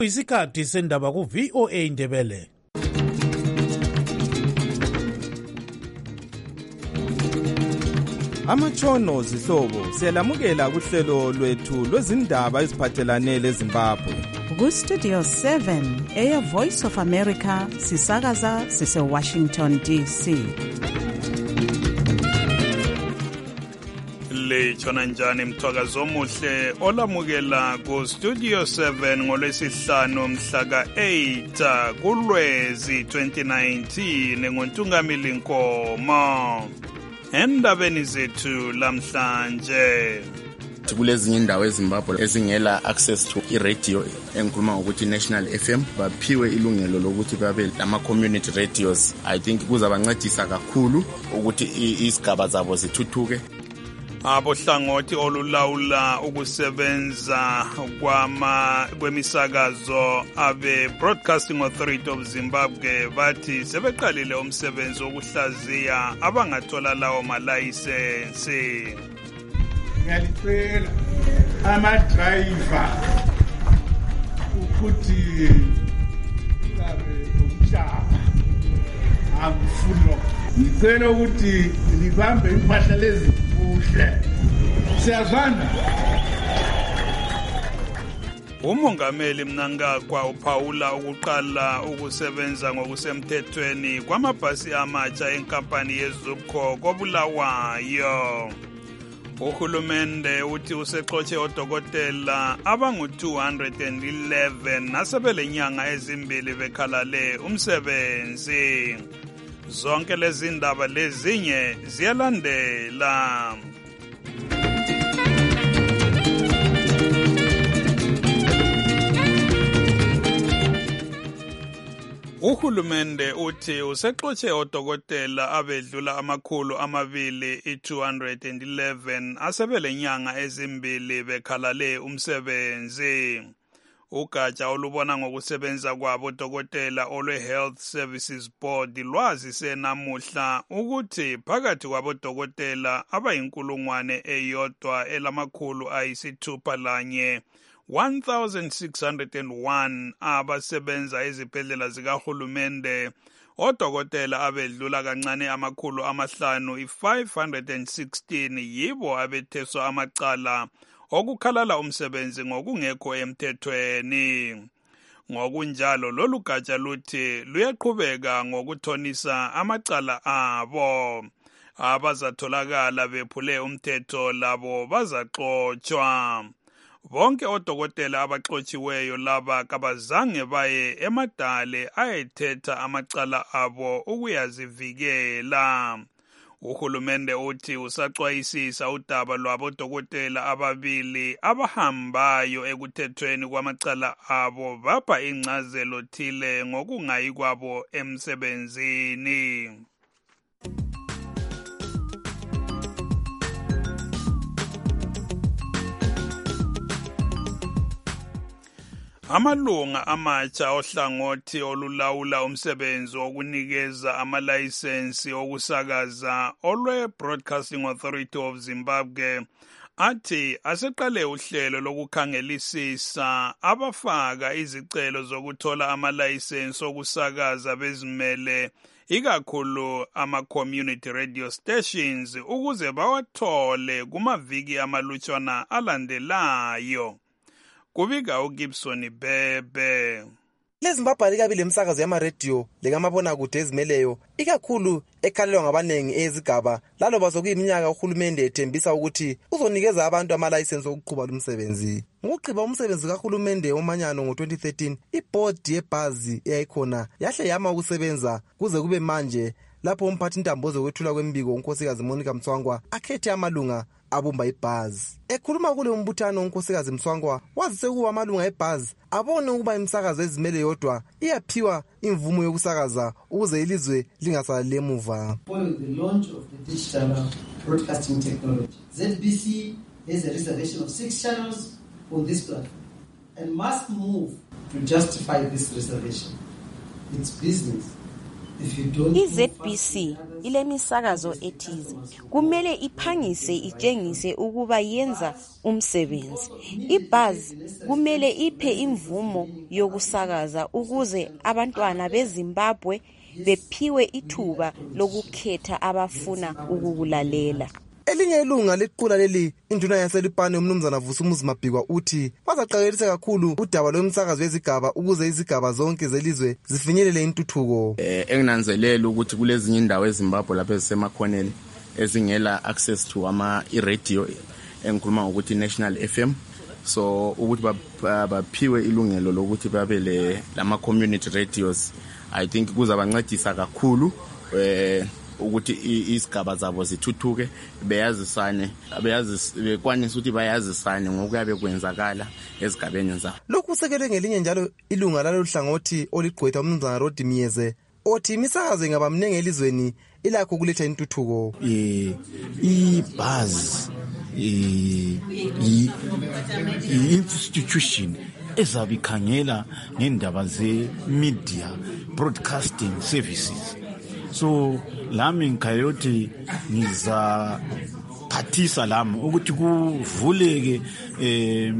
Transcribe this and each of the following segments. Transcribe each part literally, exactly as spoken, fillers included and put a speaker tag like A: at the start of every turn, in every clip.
A: Isikhathi sendaba ku V O A Ndebele.
B: Amatshono zihlobo siyalamukela kuhlelo lwethu lwezindaba eziphathelane leZimbabwe.
C: Ku Studio seven, Air Voice of America, sisakaza sise Washington D C.
D: Le chona njani mthwakazo omuhle olamukela ku Studio seven ngolwesihlanu mhla ka eight kuLwezi twenty nineteen ngontungamili Nkomo. Endabeni zethu lamhlanje
E: kulezinye indawo eZimbabwe ezingela access to i-radio engikhuluma ngokuthi National F M baphiwe ilungelo lokuthi babe lama community radios. I think kuzabancedisa kakhulu ukuthi isigaba zabo zithuthuke.
D: Abohlangothi olulawula ukusebenza kwama kwemisakazo abe Broadcasting Authority of Zimbabwe bathi sebeqalile umsebenzi wokuhlaziya abangathola lawo malayisensi.
F: Ngiyacela ama driver ukuthi babe umshaka akufuno. Ngicela ukuthi libambe impahla lezi kuhle. Siyazwana.
D: Umongameli Mnangagwa uphawula ukuqala ukusebenza ngokusemthethweni kwamabhasi amatsha enkampani yeZupco koBulawayo. Uhulumende uthi useqotshe odokotela abangu two hundred eleven nasebele nyanga ezimbili bekhalale umsebenzi. Zonke lezi ndaba lezinye ziyalandela. Uhulumende uthi useqotshe odokotela abedlula amakhulu amabili i two hundred eleven asebele nyanga ezimbili bekhalale umsebenzi. Ugatsha olubona ngokusebenza kwabo odokotela olwe Health Services Board lwazise namuhla ukuthi phakathi kwabo dokotela abayinkulungwane eyodwa elamakhulu ayisithupha lanye one thousand six hundred one abasebenza ezibhedlela zikahulumende, odokotela abedlula kancane amakhulu amahlanu i five hundred sixteen yibo abetheswa amacala okukhalala umsebenzi ngokungekho emthethweni. Ngokunjalo lolu gatsha luthi luyaqhubeka ngokuthonisa amacala abo. Abazatholakala bephule umthetho labo bazaxotshwa. Bonke odokotela abaxotshiweyo laba kabazange baye emadale ayethetha amacala abo ukuyazivikela. Uhulumende uthi usaxwayisisa udaba lwabodokotela ababili abahambayo ekuthethweni kwamacala abo bapha ingcazelo thile ngokungayi kwabo emsebenzini. Amalunga amatsha ohlangothi olulawula umsebenzi wokunikeza amalayisensi okusakaza olwe Broadcasting Authority of Zimbabwe athi aseqale uhlelo lokukhangelisisa abafaka izicelo zokuthola amalayisensi okusakaza bezimele ikakhulu ama-community radio stations ukuze bawathole kumaviki amalutshwana alandelayo. Kubika uGibson Bebe.
G: LeZimbabwe likabili umsakazo yama-radio lekamabona kude ezimeleyo ikakhulu ekhalelwa ngabanengi ezigaba lalo bazokuyiminyaka uhulumende ethembisa ukuthi uzonikeza abantu amalayisensi okuqhuba lumsebenzi. Ngokuqhiba umsebenzi kahulumende omanyano ngo-twenty thirteen, ibhodi yebhazi eyayikhona yahle yama ukusebenza kuze kube manje lapho umphathi intambo zokwethula kwembiko unkosikazi Monica Mtswangwa akhethe amalunga abumba ibhazi. Ekhuluma kule umbuthano unkosikazi Mtswangwa wazise kuba amalunga ebhazi abone ukuba imisakazo ezimele yodwa iyaphiwa imvumo yokusakaza ukuze ilizwe lingasaleli emuva.
H: Following the launch of the digital broadcasting technology, Z B C has a reservation of six channels on this platform and must move to justify this reservation. Its business
I: I-Z B C ilemisakazo ethize kumele iphangise itshengise ukuba yenza umsebenzi. I-Buzz kumele iphe imvumo yokusakaza ukuze abantwana beZimbabwe bephiwe ithuba lokukhetha abafuna ukukulalela.
G: Elinye ilunga lequla leli induna yaseLipane umnumzana Vusumuzi Mabhikwa uthi bazaqakelisa kakhulu udaba lomsakazo wezigaba ukuze izigaba zonke zelizwe zifinyelele intuthuko.
E: Eh enginanzelela ukuthi kulezinye indawo eZimbabwe lapha ezisemakhoneni ezingela access to ama i-radio engikhuluma ukuthi National F M, so ukuthi baphiwe ilungelo lokuthi babe le lama community radios. I think kuzabancedisa kakhulu eh ukuthi isigaba zabo zithuthuke beyazisane beyazi bekwanisa ukuthi bayazisane ngokuyabe kwenzakala ezigabeni zabo.
G: Lokhu sekelwe ngelinye njalo ilunga lalo hlangothi oligqwetha umnumzana Rodi Miyeze othi imisakazo ingaba mnenge elizweni ilakho kuletha intuthuko.
J: Eh i-Buzz i-institution ezabikhangela ngendaba ze-media broadcasting services. So lami ngikhayothi ngiza phathisa lami ukuthi kuvuleke eh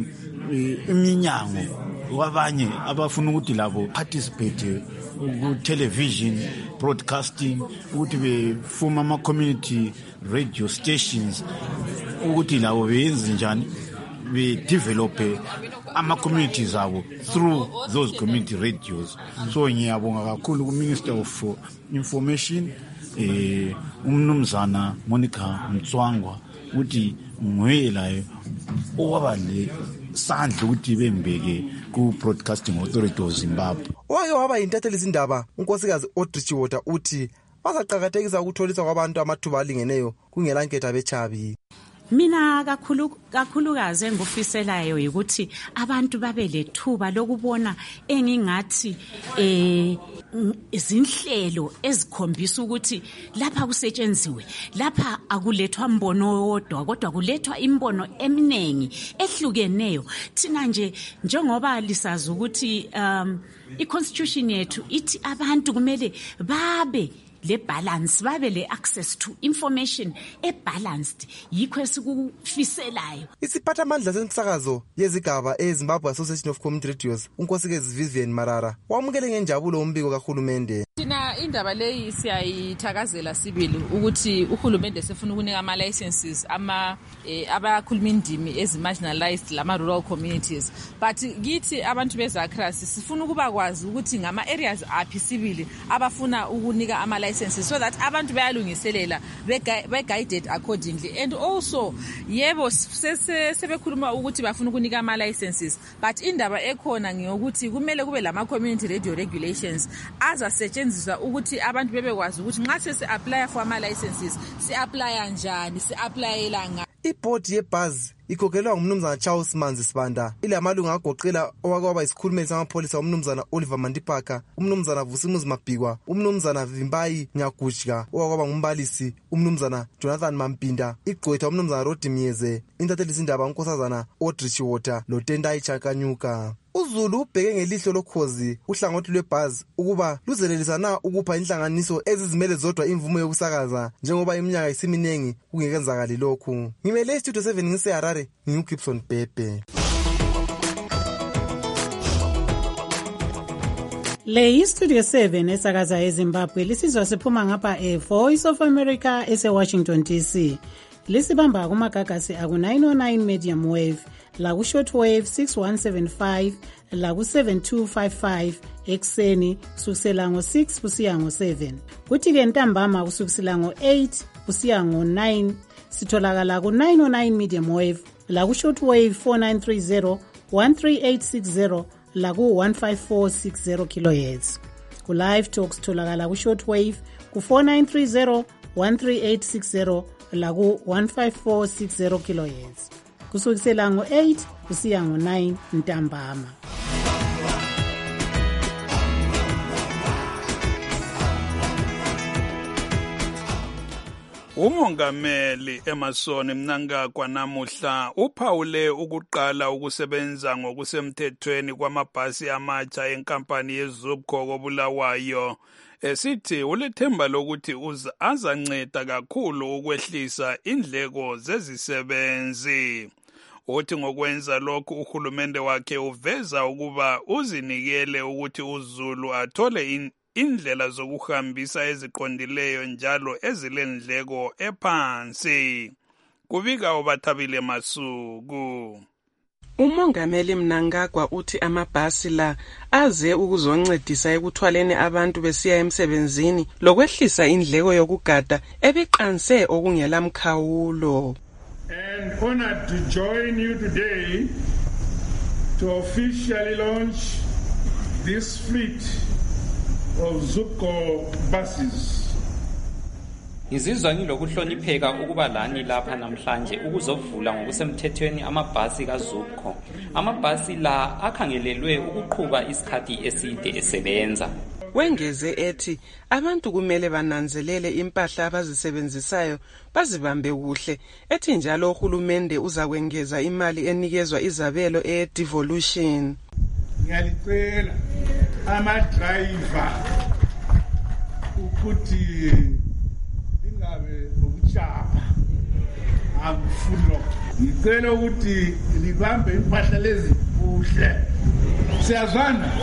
J: iminyango wabanye abafuna ukuthi labo participate ku television broadcasting ukuthi befuma ama community radio stations ukuthi labo benze njani be develop ama communities abo through those community radios. So ngiyabonga kakhulu ku Minister of Information eh umnumzana Monica Mtswangwa uthi nguyelayo owabale sandla ukuthi bembeke ku Broadcasting Authority of Zimbabwe.
G: Wake waba intatheli izindaba unkosikazi Audrey Chiwota uthi bazaqhakathekisa ukutholiswa kwabantu amathuba alingeneyo kungela nketha bechabi.
C: Mina kakhulu kakhulukazi engufiselayo ukuthi abantu babe lethuba lokubona engingathi eh izinhlelo ezikhombisa ukuthi lapha kusetshenzwe lapha akulethwa imbono wodwa kodwa kulethwa imbono eminingi ehlukeneyo. Thina nje njengoba lisazi ukuthi um i-constitution yethu ithi abantu kumele babe le balance babe le access to information e balanced yikho esikufiselayo.
G: Isiphatha amandla semsakazo yezigaba eZimbabwe Association of Community Radios unkosikazi Vivian Marara wamukele ngenjabulo umbiko kahulumende.
K: Thina indaba leyi siyayithakazela sibili ukuthi uhulumende sefuna ukunika ama licenses ama eh, abakhuluma indimi ezi marginalized lama rural communities, but kithi abantu beZaCRA sifuna ukuba kwazi ukuthi ngama areas aphi sibili abafuna ukunika ama licenses so that abantu bayalungiselela be guided accordingly. And also yebo sebekhuluma ukuthi bafuna ukunika ama licenses, but indaba ekhona ngiyokuthi kumele kube lama community radio regulations azasetshenziswa ukuthi abantu bebekwazi ukuthi nxa sesi apply for ama licenses si apply njani, si applyela nga.
G: I-board ye-Buzz ikhokelwa ngumnumzana Charles Manzi Sibanda ilamalunga agoqela owakwaba isikhulumeli samapholisa umnumzana Oliver Mandipaka, umnumzana Vusumuzi Mabhikwa, umnumzana Vimbayi Nyagujika owakwaba ngumbalisi umnumzana Jonathan Mampinda, igqwetha umnumzana Rodi Miyeze, intatheli izindaba unkosazana Audrey Chiwota loTendai Chakanyuka. uZulu ubheke ngelihlo lokhozi uhlangothi lweBuzz ukuba luzelelisa na ukupha inhlanganiso ezizimele zodwa imvumo yokusakaza njengoba iminyaka isiminengi kungekenzakali lokhu. Ngimele istudio seven ngiseHarare, ngiuGibson Bebe.
L: Le istudio seven esakaza eZimbabwe lisizwa siphuma ngapha eVoice of America eseWashington D C. Lisibamba kumagagasi aku nine oh nine medium wave la ku shortwave six one seven five la ku seven two five five ekseni kusukela ngo six kusiya ngo seven. Kuthi ke ntambama kusukela ngo eight kusiya ngo nine sitholakala ku nine oh nine medium wave la ku shortwave four nine three zero one three eight six zero la ku one five four six zero kilohertz. Ku live talks sitholakala ku shortwave ku four nine three zero one three eight six zero la ku one five four six zero kilohertz. Kusukela ngo eight kusiya ngo nine ntambama.
D: Umongameli Emerson Mnangagwa namuhla uphawule ukuqala ukusebenza ngokusemthethweni kwamabhasi amatsha enkampani yeZUBCO koBulawayo. Esithi ulethemba lokuthi azanceda kakhulu ukwehlisa indleko zezisebenzi. Uthi ngokwenza lokhu uhulumende wakhe uveza ukuba uzinikele ukuthi uZulu athole in indlela zokuhambisa eziqondileyo njalo ezilendleko ephansi. Kubika uBathabile Masuku.
M: Umongameli Mnangagwa uthi amabhasi la aze ukuzoncedisa ekuthwaleni abantu besiya emsebenzini lokwehlisa indleko yokugada ebiqanse okungelamkhawulo.
F: And honored to join you today to officially launch this fleet of ZUBCO buses.
N: Ngizizwa ngilokuhlonipheka ukuba lani lapha namhlanje ukuzovula ngokusemthethweni amabhasi kaZUBCO. Amabhasi la akhangelelwe ukuqhuba isikhathi eside esebenza.
M: Wengeze ethi abantu kumele bananzelele impahla abazisebenzisayo bazibambe kuhle, ethi njalo uhulumende uzakwengeza imali enikezwa izabelo e-devolution.
F: Ngiyalicela ama-driver ukuthi ingabe nokuchapha akufuni lokho. Ngicela ukuthi libambe impahla lezi kuhle. Siyazwana.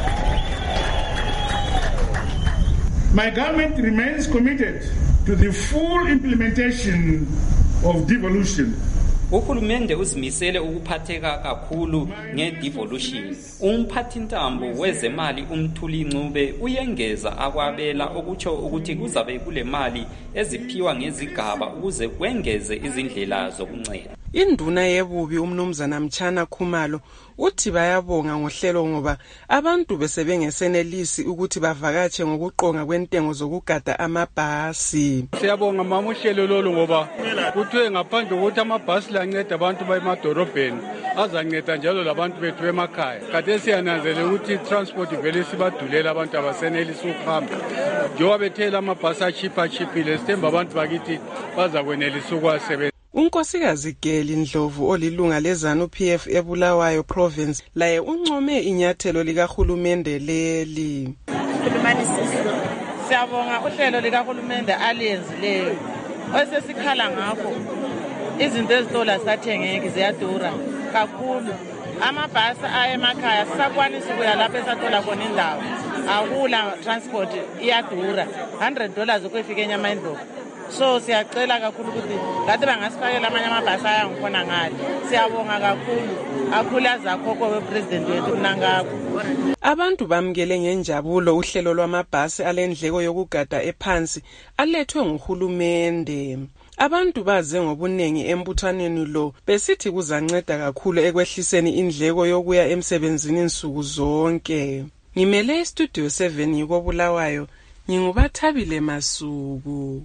F: My government remains committed to the full implementation of devolution.
N: Uhulumende uzimisele ukuphatheka kakhulu nge-devolution. Umphathintambo wezemali uMthuli Ncube uyengeza akwabela okutsho ukuthi kuzabe kule mali eziphiwa ngezigaba ukuze kwengeze izindlela zokunceda.
M: Induna yebubi umnumzana Mchana Khumalo uthi bayabonga ngohlelo ngoba abantu besebengesenelisi ukuthi bavakatshe ngokuqonga kwentengo zokugada amabhasi.
O: Siyabonga mama uhlelo lolu ngoba kuthiwe ngaphandle ukuthi amabhasi lanceda abantu bayemadorobheni azanceda njalo labantu bethu emakhaya. Kade siyananzela ukuthi transport vele sibadulela abantu abasenelisi ukuhamba. Njengoba bethela amabhasi achipha chipile sithemba abantu bakithi bazakwenelisa ukuwasebenza.
M: Unkosikazi Geli Ndlovu olilunga lezanu P F eBulawayo province laye uncome inyathelo likahulumende leli.
P: Siyabonga uhlelo likahulumende aliyenzileyo. Osesikhala ngakho izinto ezitola sathengeki ziyadura kakhulu. Amabhasi aya emakhaya sakwanisa ukuya lapha esathola khona indawo. Akula transport iyadura. one hundred dollars ukufika enyama endlovu. So siyacela kakhulu ukuthi ngathi bangasifakela amanye amabhasi aya ngikhona ngale. Siyabonga kakhulu akhula zakhokho wepresident wethu Mnangagwa.
M: Abantu bamkele ngenjabulo uhlelo lwamabhasi alendleko yokugada ephansi alethwe nguhulumende. Abantu baze ngobunengi embuthaneni lo besithi kuzanceda kakhulu ekwehliseni indleko yokuya emsebenzini insuku zonke. Ngimele estudio seven yikoBulawayo, nginguBathabile Masuku.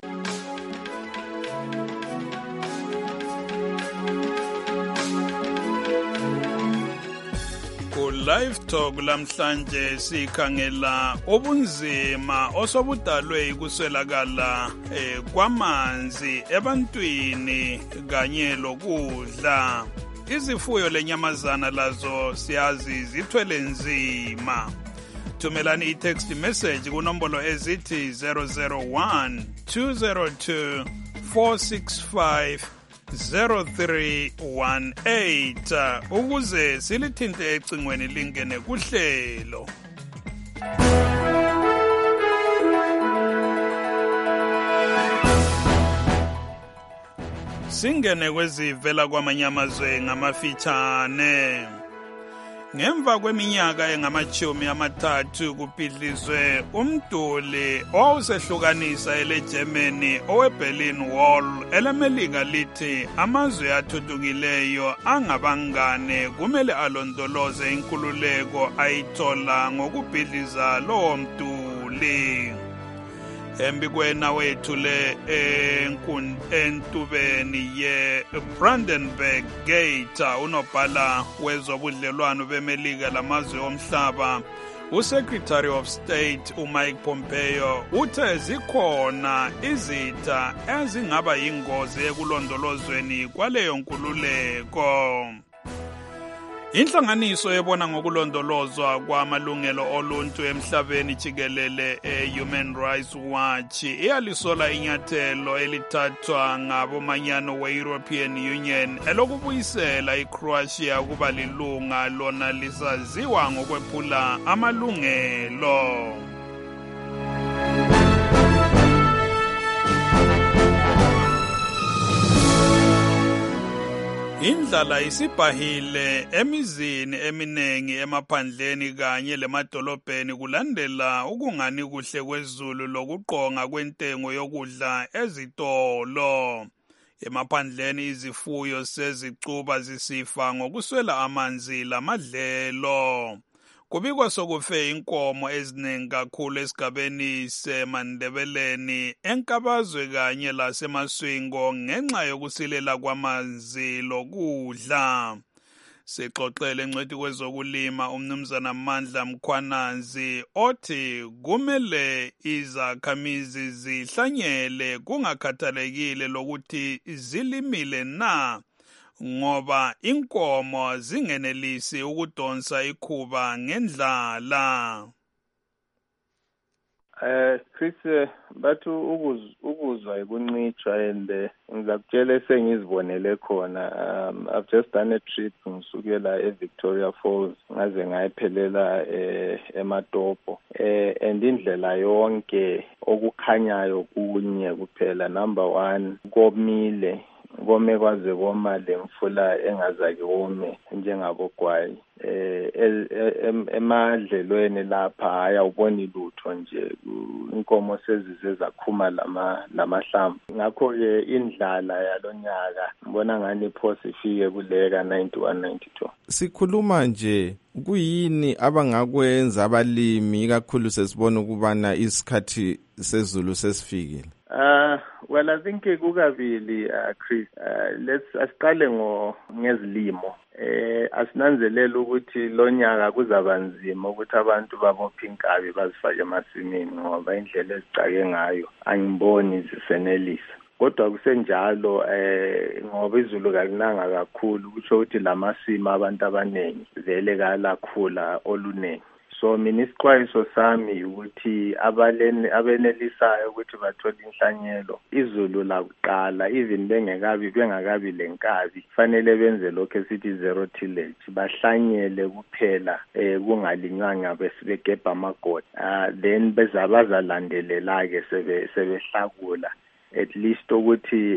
D: Live Talk lamhlanje sikhangela obunzima osobudalwe ikuswelakala eh, kwamanzi ebantwini kanye lokudla. Izifuyo lenyamazana lazo siyazi zithwele nzima. Thumelani i-text message kunombolo ezithi zero zero one two zero two four six five zero three one eight ukuze silithinte ecingweni lingene kuhlelo. Singene kwezivela kwamanyamazwe ngamafitshane. Ngemva kweminyaka engamachumi amathathu kupidlizwe umduli owawusehlukanisa eleGermany oweBerlin Wall elemelika lithi amazwe athuthukileyo angabangane kumele alondoloze inkululeko ayithola ngokubhidliza lowo mduli. Embikwena wethu le entubeni ye Brandenburg Gate unobhala wezobudlelwano bemelika lamazwe omhlaba uSecretary of State uMike Pompeo uthe zikhona izitha ezingaba yingozi ekulondolozweni kwaleyo nkululeko. Inhlanganiso ebona ngokulondolozwa kwamalungelo oluntu emhlabeni jikelele e-Human Rights Watch iyalisola inyathelo elithathwa ngabomanyano we-European Union elokubuyisela iCroatia kuba lilunga lona lisaziwa ngokwephula amalungelo. Indlala isibhahile emizini eminengi emaphandleni kanye lemadolobheni kulandela ukungani kuhle kwezulu lokuqonga kwentengo yokudla ezitolo. Emaphandleni izifuyo sezicuba zisifa ngokuswela amanzi lamadlelo. Kubikwa sokufe inkomo eziningi kakhulu esigabeni seMandebeleni enkabazwe kanye laseMaswingo ngenxa yokusilela kwamanzi lokudla. Sixoxele ngcwethi kwezokulima umnumzana Mandla Mkhwananzi othi kumele izakhamizi zihlanyele kungakhathalekile lokuthi zilimile na, ngoba inkomo zingenelisi ukudonsa ikhuba ngendlala.
Q: Eh Chris bathu ukuzwa ikuncitshwa and ngizakutshela sengizibonele khona. um, I've just done a trip ngisukela eVictoria Falls ngaze ngayiphelela eh eMatopo eh and indlela yonke okukhanyayo kunye kuphela. Number one, komile kome kwaze koma lemfula engazake wome njengabogwayi. eh emadlelweni lapha ayawuboni lutho nje, inkomo sezize zakhuma lama lamahlamvu. Ngakho ke indlala yalonyaka ngibona ngani phosi ifike kuleka ninety-one ninety-two.
B: Sikhuluma nje kuyini abangakwenza abalimi kakhulu sesibona ukubana isikhathi sezulu sesifikile?
Q: Uh, well, I think kukabili uh, Chris. Uh, let's asiqale ngo ngezilimo. Eh asinanzelela ukuthi lonyaka kuzabanzima ukuthi abantu babophe inkabi bazifake emasimini ngoba indlela ezicake ngayo angiboni zisenelisa. Kodwa kusenjalo eh ngoba izulu kalinanga kakhulu kusho ukuthi lamasimo abantu abanengi vele kalakhula oluningi. So mina isixwayiso sami ukuthi abalene abenelisayo ukuthi bathole inhlanyelo izulu lakuqala even bengekabi bengakabi lenkabi fanele benze lokho esithi zero tillage, bahlanyele kuphela eh kungalinywanga besibegebha amagodi. Ah then bezabaza landelela ke sebe sebehlakula at least ukuthi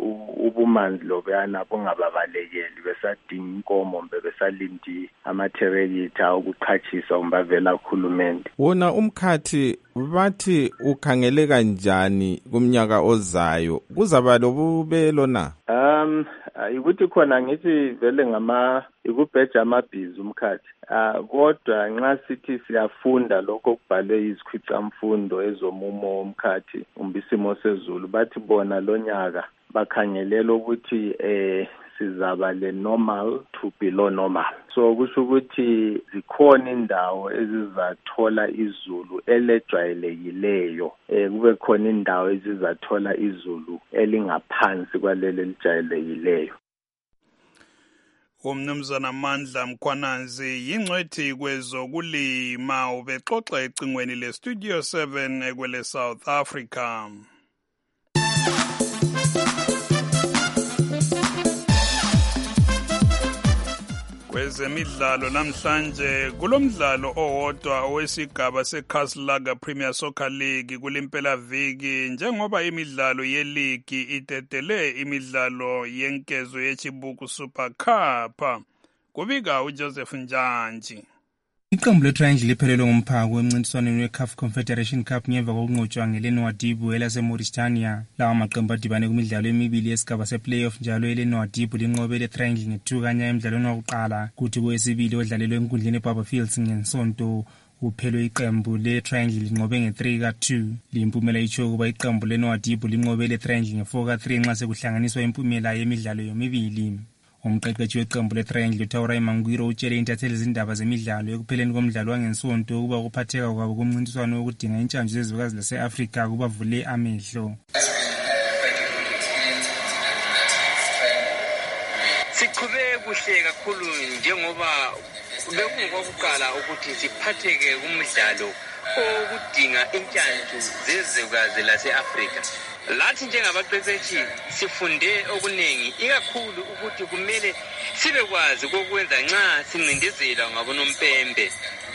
Q: ubumanzi lobuyana bungababalekeli besadinga inkomo mbe besalindi amatherekitha ukuqhatshisa umbavela uhulumende.
B: Wona umkhathi bathi ukhangele kanjani kumnyaka ozayo, kuzaba lobubelo na?
Q: Um ukuthi khona ngithi vele ngama ikubheja amabhizi umkhathi. Ah kodwa nxa sithi siyafunda lokho kubhalwe izikhwicamfundo ezomumo umkhathi umbisimo sezulu bathi bona lonyaka bakhangelela ukuthi eh sizaba le normal to below normal. So kusho ukuthi zikhona indawo ezizathola izulu elejwayelekileyo, eh kube khona indawo ezizathola izulu elingaphansi kwalelo elijayelekileyo.
D: Umnumzana Mandla Mkhwananzi yingcwethi kwezokulima ubexoxa ecingweni le Studio seven ekwele South Africa. Kwezemidlalo namhlanje kulomdlalo owodwa owesigaba seKaslaga Premier Soccer League kulimpela viki njengoba imidlalo yeligi itetele imidlalo yenkezo yechibuku Super Cup. Kubika uJoseph Njanji.
R: Iqembu leTriangle liphelelwe ngumphako emncintiswaneni weCA F Confederation Cup ngemva kokunqotshwa ngeLenwadibu elase-Mauritania. Lawa maqembu adibane kumidlalo emibili yesigaba seplayoff njalo eLenwadibu linqobe leTriangle ngethu kanya emidlalweni wokuqala, kuthi kowesibili odlalelwe enkundleni eBarberfields ngensonto kuphelwe iqembu leTriangle linqobe nge-three ka two. Limpumela itsho kuba iqembu leNwadibu linqobe leTriangle nge-four ka three nxa sekuhlanganiswa impumela yemidlalo yomibili. umqeqeshi weqembu le-Triangle uTaura Mangwiro utshele intatheli izindaba zemidlalo ekupheleni komdlalo wangesonto ukuba ukuphatheka kwabo kumncintiswano wokudinga intshanje zezwekazi lase-Afrika kubavule amehlo.
S: Siqhube kuhle kakhulu njengoba bekungokuqala ukuthi siphatheke kumdlalo okudinga intshanje zezwekazi lase-Afrika. Lathi njengabaqeqeshi sifunde okuningi ikakhulu ukuthi kumele sibekwazi kokwenza nxa sincindezela ngabonompembe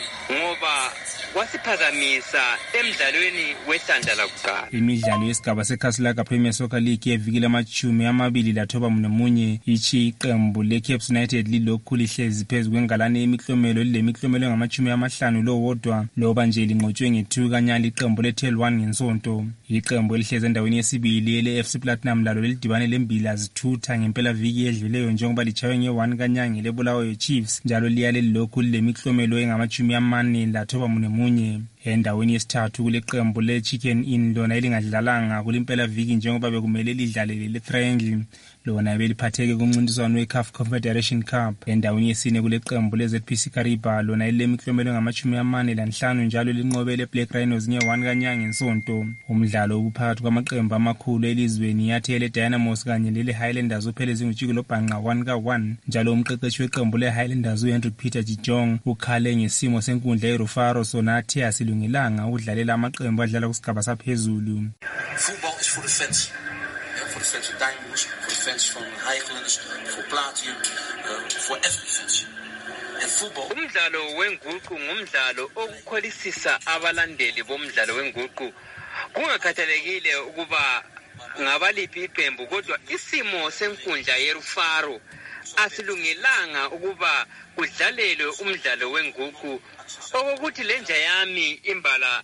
S: ngoba kwasiphazamisa emidlalweni wehlandla lakuqala.
R: Imidlalo yesigaba seKhasilaka Premier Soccer League yevikile amachumi amabili lathoba nomunye ichi iqembu leCaps United lilokhu lihlezi phezu kwengalane yemiklomelo lilemiklomelo engamachumi amahlanu lowodwa loba nje linqotshwe ngethu kanyali iqembu leTel one ngensonto. Iqembu elihlezi endaweni yesibili ele-F C Platinum lalo lelidibane lembili azithutha ngempela viki edluleyo njengoba lichawe nge-one kanyanga lebulawayo Chiefs njalo liyale lilokhu lilemiklomelo engamachumi amane lathoba munye endaweni yesithathu kule qembu le-Chicken Inn lona elingadlalanga kulimpela viki njengoba bekumele lidlalele le-Triangle lona beliphatheke kumncintiswano we-CAF Confederation Cup. Endaweni yesine kule qembu le-Z P C Kariba lona elilemiklomelo ngamachumi amane lanhlanu njalo linqobele Black Rhinos nge-one kanyanga ngensonto. Umdlalo uphakathi kwamaqembu amakhulu elizweni yathi ele Dynamos kanye lele Highlanders uphele zingujiki lobhanqa one ka one njalo umqeqeshi weqembu le-Highlanders uHenry Peter Jijong ukhale ngesimo senkundla yeRufaro sona athi asilungelanga ukudlalela amaqembu adlala kusigaba saphezulu.
T: Football is for the fans. For the fans of Dynamos, for the fans from Highlanders, for Platinum, uh, for every fans. And football.
S: Umdlalo wenguqu ngumdlalo okukholisisa abalandeli bomdlalo wenguqu. Kungakhathalekile ukuba ngabaliphi iqembu kodwa isimo senkundla yeRufaro asilungelanga ukuba kudlalelwe umdlalo wenguqu okokuthi lenja yami imbala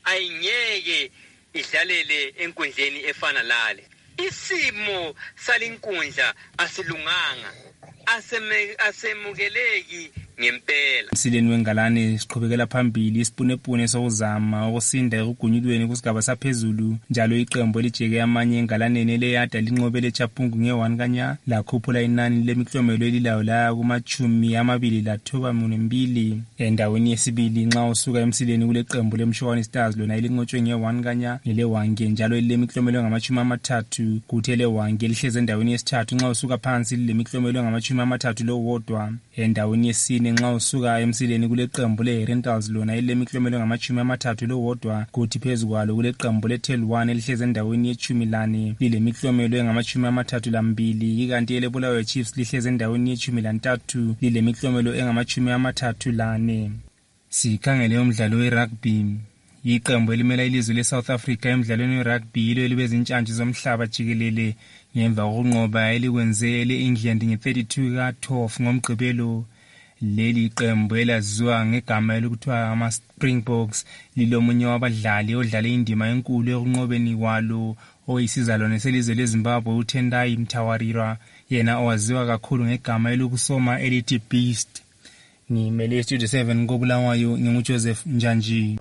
S: ayingeke idlalele enkundleni efana lale. Isimo salinkundla asilunganga asemukeleki ngempela.
R: Sileni wengalane siqhubekela phambili isipunepune sokuzama ukusinda ekugunyulweni kusigaba saphezulu njalo iqembu elijeke amanye engalaneni eleyada linqobele Chapungu nge-one kanya lakhuphula inani lemiklomelo elilayo laya kumachumi amabili lathoba mbili. Endaweni yesibili nxa usuka emsileni kule qembu leMshwane Stars lona elinqotshwe nge-one kanya nelewange njalo lilemiklomelo ngamachumi amathathu kuthi elewange lihleze endaweni yesithathu nxa usuka phansi lilemiklomelo ngamachumi amathathu lowodwa. Endaweni yesine nxa usuka emsileni kule qembu le-Rentals lona elilemiklomelo ngamachumi amathathu lowodwa kuthi phezu kwalo kule qembu le-Tel one elihleze endaweni yechumi lane lilemiklomelo engamachumi amathathu lambili ikanti elebulawayo Chiefs lihleze endaweni yechumi lantathu lilemiklomelo engamachumi amathathu lane. Sikhangele umdlalo we-rugby. Iqembu elimela ilizwe le-South Africa emidlalweni we-rugby yilo elibeza intshantshi zomhlaba jikelele ngemva kokunqoba elikwenze ele-England nge-thirty-two ka-twelve ngomgqibelo. Leli qembu elaziwa ngegama elokuthiwa ama-Springboks lilomunye wabadlali odlale indima enkulu ekunqobeni kwalo oyisizalwane selizwe leZimbabwe uTendai Mtawarira yena owaziwa kakhulu ngegama elokusoma elithi Beast. Ngimele Studio seven koBulawayo nginguJoseph Njanji.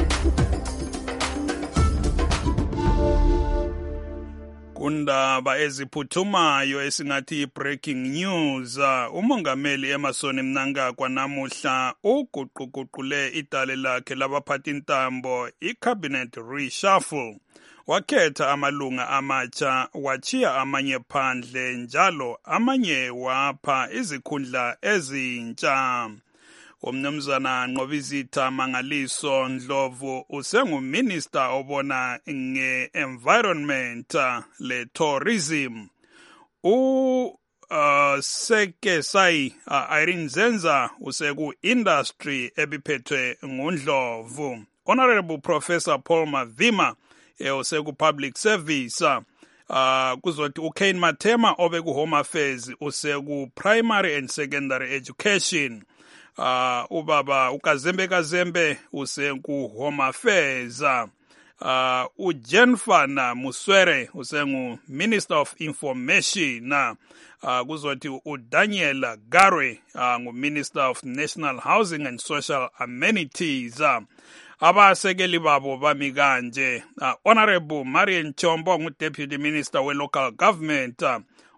D: Kundaba eziphuthumayo esingathi breaking news, umongameli Emmerson Mnangagwa namuhla uguquguqule idale lakhe labaphathintambo icabinet reshuffle. Wakhetha amalunga amatsha wachiya amanye phandle njalo amanye wapha izikhundla ezintsha. Umnumzana Nqobizitha Mangaliso Ndlovu usenguminister obona nge-environment le tourism. U uh, Sekesai uh, Irene Zenza useku-industry ebiphethwe nguNdlovu. Honorable Professor Paul Mavima useku-public service. Uh, kuzothi uKane Mathema obeku-home affairs useku-primary and secondary education. Uh, ubaba uKazembe Kazembe usengu home affairs. Uh, uJenfana Muswere usengu minister of information. Uh, kuzothi uDaniel Garwe uh, ngu minister of national housing and social amenities. Uh, abasekeli babo bami kanje. Uh, Honorable Marian Chombo ngu deputy minister we local government. Uh,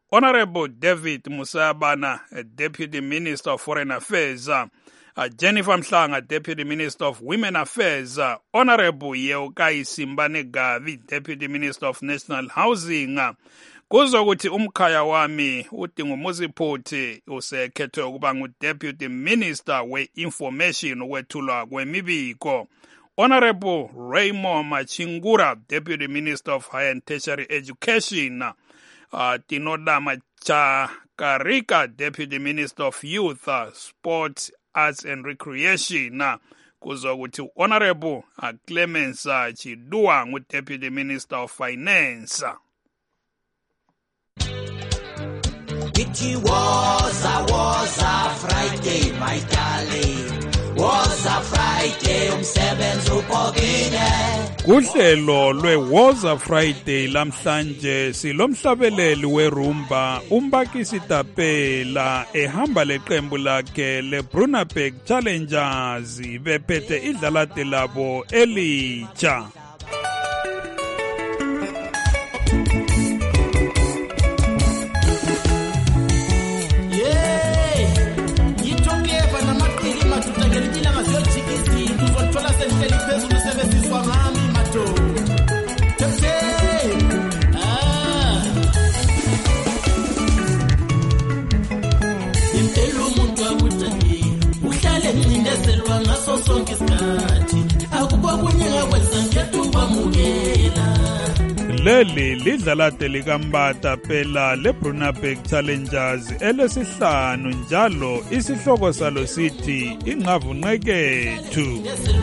D: Honorable David Musabana, Deputy Minister of Foreign Affairs, Uh, Jennifer Mhlanga, Deputy Minister of Women Affairs, uh, Honorable Yeokai Simbane Gavi, Deputy Minister of National Housing, uh, kuzokuthi umkhaya wami uDingo Muziphothi usekhethwe ukuba ngu-Deputy Minister we-Information ukwethulwa kwemibiko. Honorable Raymond Machingura, Deputy Minister of Higher and Tertiary Education, uh, Tinodama Chakarika, Deputy Minister of Youth, uh, Sports, Arts and Recreation, kuzokuthi Honorable Clemens Chidua ngu-Deputy Minister of Finance.
U: It was a was a Friday, my darling. Was a Friday, umsebenzi upokile.
D: Kuhlelo lwe-Woza Friday lamhlanje silomhlabeleli werumba uMbakisi Tapela ehamba leqembu lakhe le-Brunabag Challengers bephethe idlalate labo elitsha. Leli lidlalate likambata phela le-Brunabag Challengers elesihlanu njalo isihloko salo sithi ingqavu nqekethu.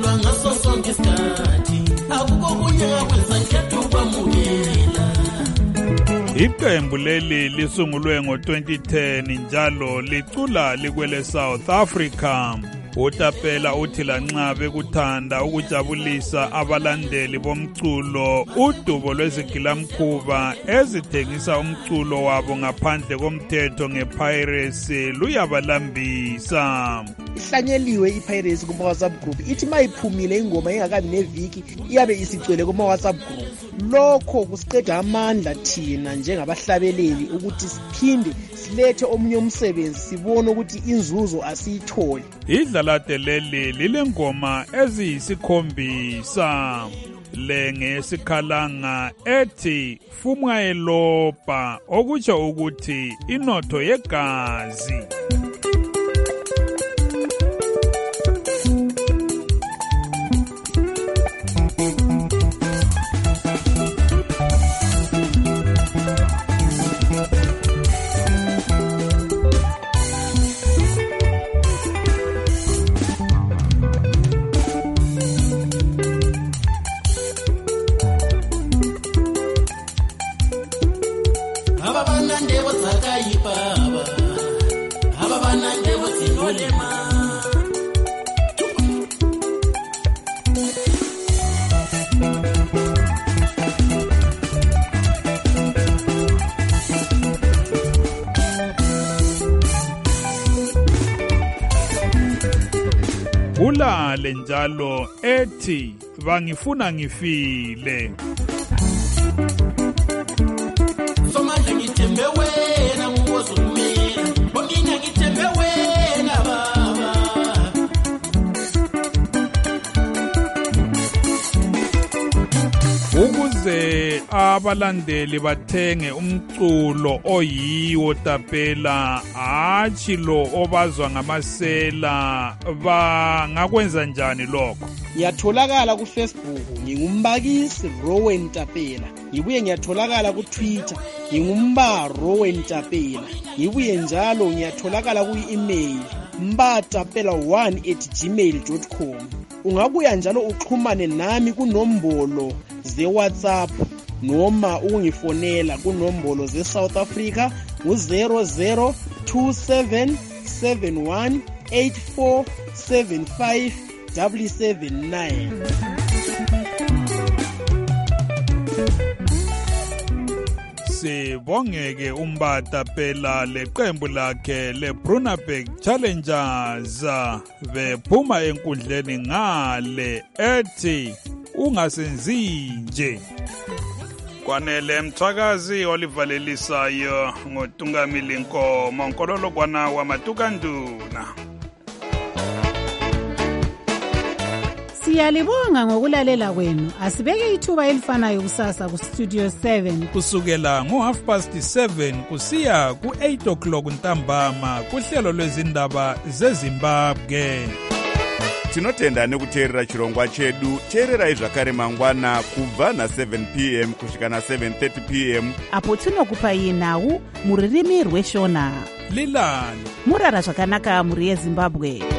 D: Iqembu leli lisungulwe ngo-twenty ten njalo licula likwele South Africa. uTapela uthi lanxa bekuthanda ukujabulisa abalandeli bomculo udubo lwezigilamkhuba ezithengisa umculo wabo ngaphandle komthetho ngepiracy luyabalambisa.
V: Ihlanyeliwe ipiracy kuma WhatsApp group ithi mayiphumile ingoma engakabi neviki iyabe isicwele kuma WhatsApp group. Lokho kusiqeda amandla thina njengabahlabeleli ukuthi siphinde silethe omunye umsebenzi sibone ukuthi inzuzo asiyitholi.
D: Idlalate leli lilengoma eziyisikhombisa lengesikhalanga ethi fumwa elopa okutsho ukuthi inotho yegazi. Ulale njalo ethi bangifuna ngifile.
U: Somanje ngithembe wena ngozumela, bongina ngithembe wena baba.
D: Ukuze abalandeli bathenge umculo oyiwo Tapela hatshi lo obazwa ngamasela bangakwenza njani lokho?
V: Ngiyatholakala ku Facebook ngingumbakisi Rowan Tapela, ngibuye ngiyatholakala ku Twitter ngingumba Rowan Tapela, ngibuye njalo ngiyatholakala ku email mbatapela one at gmail dot com. Ungabuya njalo uxhumane nami kunombolo ze WhatsApp noma ungifonela kunombolo ze South Africa u zero zero two seven seven one eight four seven five seven seven nine.
D: Sibongeke umbata phela leqembu lakhe le-Brunabag Challengers bephuma enkundleni ngale ethi ungasenzi nje. kwanele mthwakazi olivalelisayo ngotungamili nkomo nkololokwana wamatukanduna.
L: Siyalibonga ngokulalela kwenu. Asibeke ithuba elifanayo kusasa ku Studio seven
D: kusukela ngo half past seven kusiya ku eight o'clock ntambama kuhlelo lwezindaba zeZimbabwe.
A: Tinotenda nekuteerera chirongwa chedu. Teererai zvakare mangwana kubva na seven p m kusvika na seven thirty p m
H: apo tinokupai nhau muririmi rweshona.
D: Lilani
H: murara zvakanaka muri yeZimbabwe.